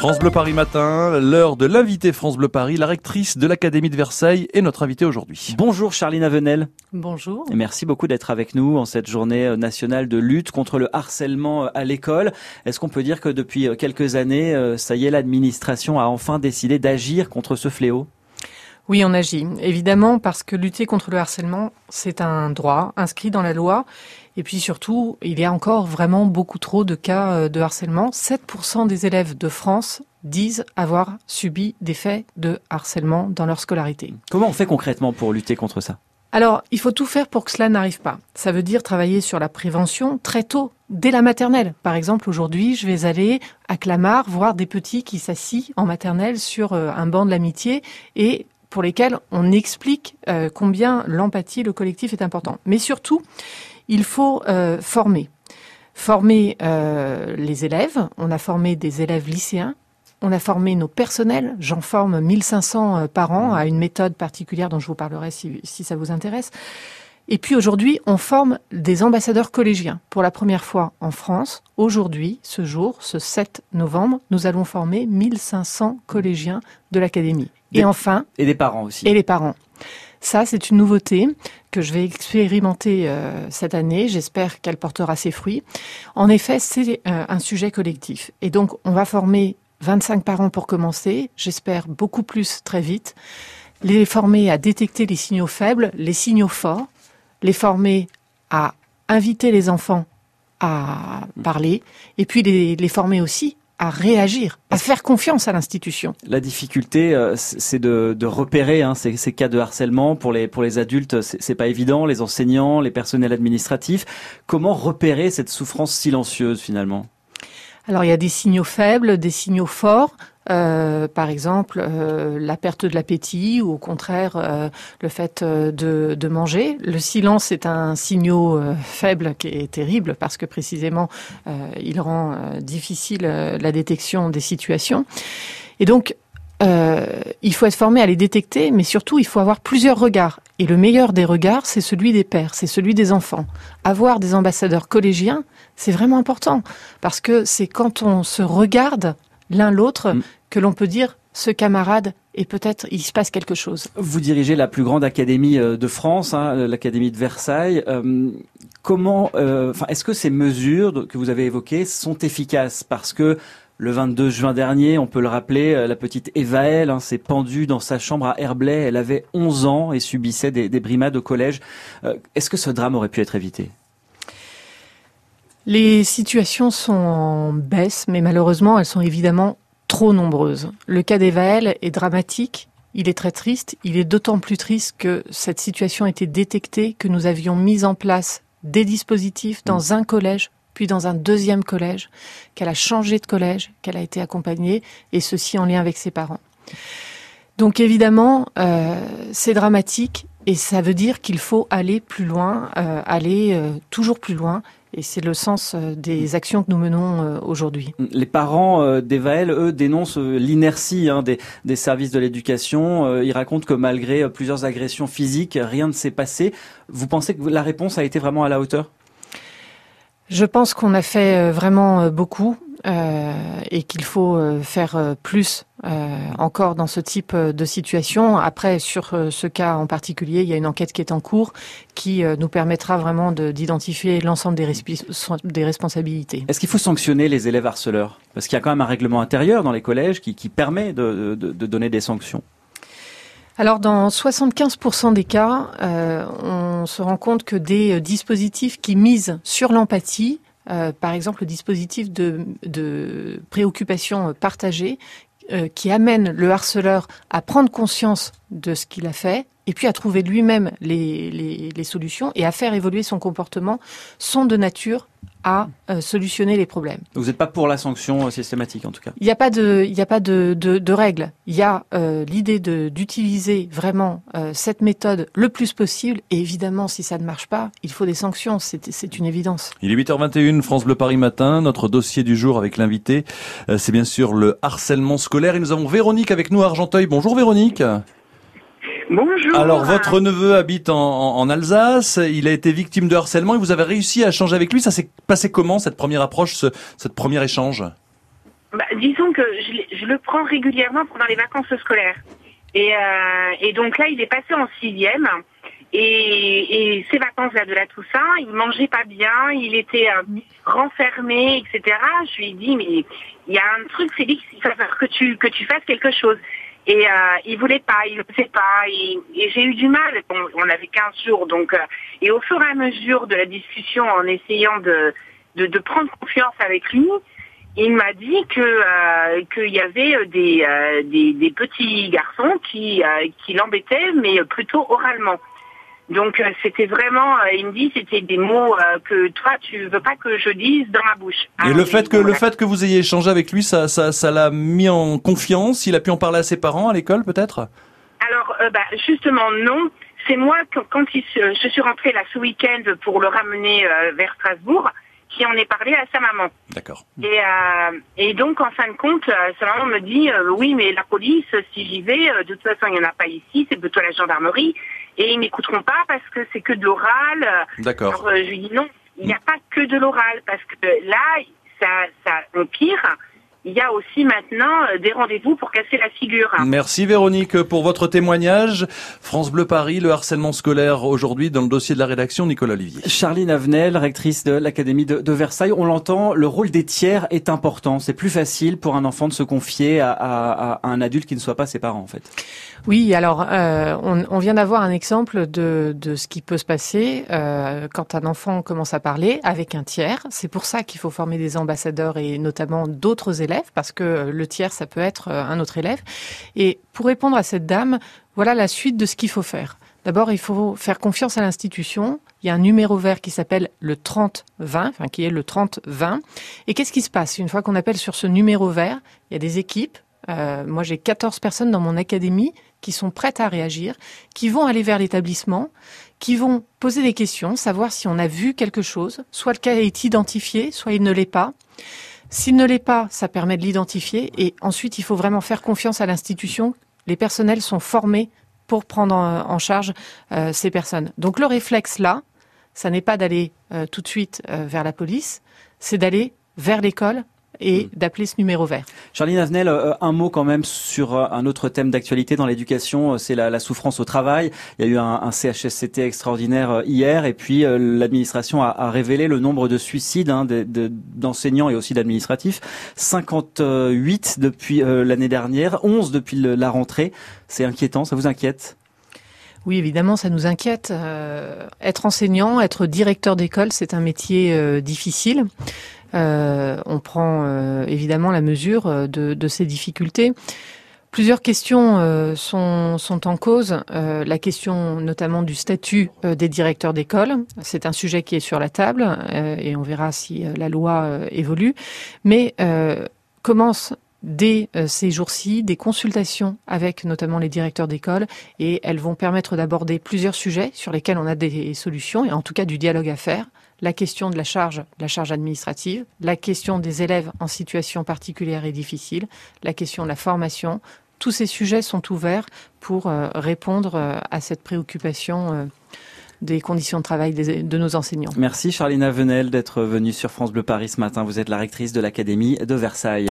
France Bleu Paris matin, l'heure de l'invité France Bleu Paris, la rectrice de l'Académie de Versailles est notre invitée aujourd'hui. Bonjour Charline Avenel. Bonjour. Et merci beaucoup d'être avec nous en cette journée nationale de lutte contre le harcèlement à l'école. Est-ce qu'on peut dire que depuis quelques années, ça y est, l'administration a enfin décidé d'agir contre ce fléau ? Oui, on agit. Évidemment, parce que lutter contre le harcèlement, c'est un droit inscrit dans la loi. Et puis surtout, il y a encore vraiment beaucoup trop de cas de harcèlement. 7% des élèves de France disent avoir subi des faits de harcèlement dans leur scolarité. Comment on fait concrètement pour lutter contre ça ? Alors, il faut tout faire pour que cela n'arrive pas. Ça veut dire travailler sur la prévention très tôt, dès la maternelle. Par exemple, aujourd'hui, je vais aller à Clamart voir des petits qui s'assient en maternelle sur un banc de l'amitié et pour lesquels on explique combien l'empathie, le collectif est important. Mais surtout, il faut former. Former les élèves. On a formé des élèves lycéens. On a formé nos personnels. J'en forme 1500 par an à une méthode particulière dont je vous parlerai si ça vous intéresse. Et puis aujourd'hui, on forme des ambassadeurs collégiens. Pour la première fois en France, aujourd'hui, ce jour, ce 7 novembre, nous allons former 1500 collégiens de l'Académie. Et enfin... Et des parents aussi. Et les parents. Ça, c'est une nouveauté que je vais expérimenter cette année. J'espère qu'elle portera ses fruits. En effet, c'est un sujet collectif. Et donc, on va former 25 parents pour commencer. J'espère beaucoup plus très vite. Les former à détecter les signaux faibles, les signaux forts. Les former à inviter les enfants à parler. Et puis les former aussi à réagir, à faire confiance à l'institution. La difficulté, c'est de repérer ces cas de harcèlement. Pour les adultes, c'est pas évident. Les enseignants, les personnels administratifs. Comment repérer cette souffrance silencieuse finalement ? Alors il y a des signaux faibles, des signaux forts. Par exemple, la perte de l'appétit ou au contraire le fait de manger. Le silence est un signal faible qui est terrible parce que précisément il rend difficile la détection des situations. Et donc il faut être formé à les détecter, mais surtout il faut avoir plusieurs regards. Et le meilleur des regards, c'est celui des pères, c'est celui des enfants. Avoir des ambassadeurs collégiens, c'est vraiment important parce que c'est quand on se regarde l'un l'autre que l'on peut dire ce camarade et peut-être il se passe quelque chose. Vous dirigez la plus grande académie de France, l'Académie de Versailles. Est-ce que ces mesures que vous avez évoquées sont efficaces ? Parce que le 22 juin dernier, on peut le rappeler, la petite Évaëlle s'est pendue dans sa chambre à Herblay. Elle avait 11 ans et subissait des brimades au collège. Est-ce que ce drame aurait pu être évité ? Les situations sont en baisse, mais malheureusement, elles sont évidemment trop nombreuses. Le cas d'Évaëlle est dramatique, il est très triste. Il est d'autant plus triste que cette situation a été détectée, que nous avions mis en place des dispositifs dans un collège, puis dans un deuxième collège, qu'elle a changé de collège, qu'elle a été accompagnée, et ceci en lien avec ses parents. Donc évidemment, c'est dramatique, et ça veut dire qu'il faut aller plus loin, toujours plus loin. Et c'est le sens des actions que nous menons aujourd'hui. Les parents d'Évaëlle, eux, dénoncent l'inertie des services de l'éducation. Ils racontent que malgré plusieurs agressions physiques, rien ne s'est passé. Vous pensez que la réponse a été vraiment à la hauteur ? Je pense qu'on a fait vraiment beaucoup et qu'il faut faire plus encore dans ce type de situation. Après, sur ce cas en particulier, il y a une enquête qui est en cours qui nous permettra vraiment d'identifier l'ensemble des responsabilités. Est-ce qu'il faut sanctionner les élèves harceleurs ? Parce qu'il y a quand même un règlement intérieur dans les collèges qui permet de donner des sanctions. Alors, dans 75% des cas, on se rend compte que des dispositifs qui misent sur l'empathie, par exemple le dispositif de préoccupation partagée, qui amène le harceleur à prendre conscience de ce qu'il a fait et puis à trouver lui-même les solutions et à faire évoluer son comportement, sont de nature à solutionner les problèmes. Vous n'êtes pas pour la sanction systématique en tout cas ? Il n'y a pas de règle. Il y a l'idée d'utiliser vraiment cette méthode le plus possible et évidemment si ça ne marche pas, il faut des sanctions, c'est une évidence. Il est 8h21, France Bleu Paris matin, notre dossier du jour avec l'invité, c'est bien sûr le harcèlement scolaire et nous avons Véronique avec nous à Argenteuil. Bonjour Véronique. Bonjour. Alors, votre neveu habite en Alsace, il a été victime de harcèlement et vous avez réussi à échanger avec lui. Ça s'est passé comment, cette première approche, cette premier échange ? Disons que je le prends régulièrement pendant les vacances scolaires. Et donc là, il est passé en 6e. Et ces vacances-là de la Toussaint, il mangeait pas bien, il était renfermé, etc. Je lui ai dit, mais il y a un truc, Félix, il va falloir que tu fasses quelque chose. Et il voulait pas, il ne sait pas. Et j'ai eu du mal. On avait 15 jours, donc. Et au fur et à mesure de la discussion, en essayant de prendre confiance avec lui, il m'a dit qu'il y avait des petits garçons qui l'embêtaient, mais plutôt oralement. Donc c'était vraiment, il me dit, c'était des mots que toi tu veux pas que je dise dans ma bouche. Et le fait que vous ayez échangé avec lui, ça l'a mis en confiance. Il a pu en parler à ses parents à l'école, peut-être? Alors justement non. C'est moi quand je suis rentrée là ce week-end pour le ramener vers Strasbourg, qui en est parlé à sa maman. D'accord. Et donc en fin de compte, sa maman me dit oui, mais la police, si j'y vais, de toute façon il y en a pas ici, c'est plutôt la gendarmerie. Et ils m'écouteront pas parce que c'est que de l'oral. D'accord. Alors, je lui dis non, il n'y a pas que de l'oral parce que là, ça empire. Il y a aussi maintenant des rendez-vous pour casser la figure. Merci Véronique pour votre témoignage. France Bleu Paris, le harcèlement scolaire aujourd'hui dans le dossier de la rédaction, Nicolas Olivier. Charline Avenel, rectrice de l'Académie de Versailles. On l'entend, le rôle des tiers est important. C'est plus facile pour un enfant de se confier à un adulte qui ne soit pas ses parents, en fait. Oui, alors on vient d'avoir un exemple de ce qui peut se passer quand un enfant commence à parler avec un tiers. C'est pour ça qu'il faut former des ambassadeurs et notamment d'autres élèves, parce que le tiers, ça peut être un autre élève. Et pour répondre à cette dame, voilà la suite de ce qu'il faut faire. D'abord, il faut faire confiance à l'institution. Il y a un numéro vert qui s'appelle le 30-20, qui est le 30-20. Et qu'est-ce qui se passe? Une fois qu'on appelle sur ce numéro vert, il y a des équipes. Moi, j'ai 14 personnes dans mon académie qui sont prêtes à réagir, qui vont aller vers l'établissement, qui vont poser des questions, savoir si on a vu quelque chose. Soit le cas est identifié, soit il ne l'est pas. S'il ne l'est pas, ça permet de l'identifier. Et ensuite, il faut vraiment faire confiance à l'institution. Les personnels sont formés pour prendre en charge ces personnes. Donc le réflexe là, ça n'est pas d'aller tout de suite vers la police, c'est d'aller vers l'école et d'appeler ce numéro vert. Charline Avenel, un mot quand même sur un autre thème d'actualité dans l'éducation, c'est la souffrance au travail. Il y a eu un CHSCT extraordinaire hier et puis l'administration a révélé le nombre de suicides d'enseignants et aussi d'administratifs. 58 depuis l'année dernière, 11 depuis la rentrée. C'est inquiétant, ça vous inquiète ? Oui, évidemment, ça nous inquiète. Être enseignant, être directeur d'école, c'est un métier difficile. On prend évidemment la mesure de ces difficultés. Plusieurs questions sont en cause. La question notamment du statut des directeurs d'école. C'est un sujet qui est sur la table et on verra si la loi évolue. Mais commence dès ces jours-ci des consultations avec notamment les directeurs d'école et elles vont permettre d'aborder plusieurs sujets sur lesquels on a des solutions et en tout cas du dialogue à faire. La question de la charge administrative, la question des élèves en situation particulière et difficile, la question de la formation. Tous ces sujets sont ouverts pour répondre à cette préoccupation des conditions de travail de nos enseignants. Merci Charline Avenel d'être venue sur France Bleu Paris ce matin. Vous êtes la rectrice de l'Académie de Versailles.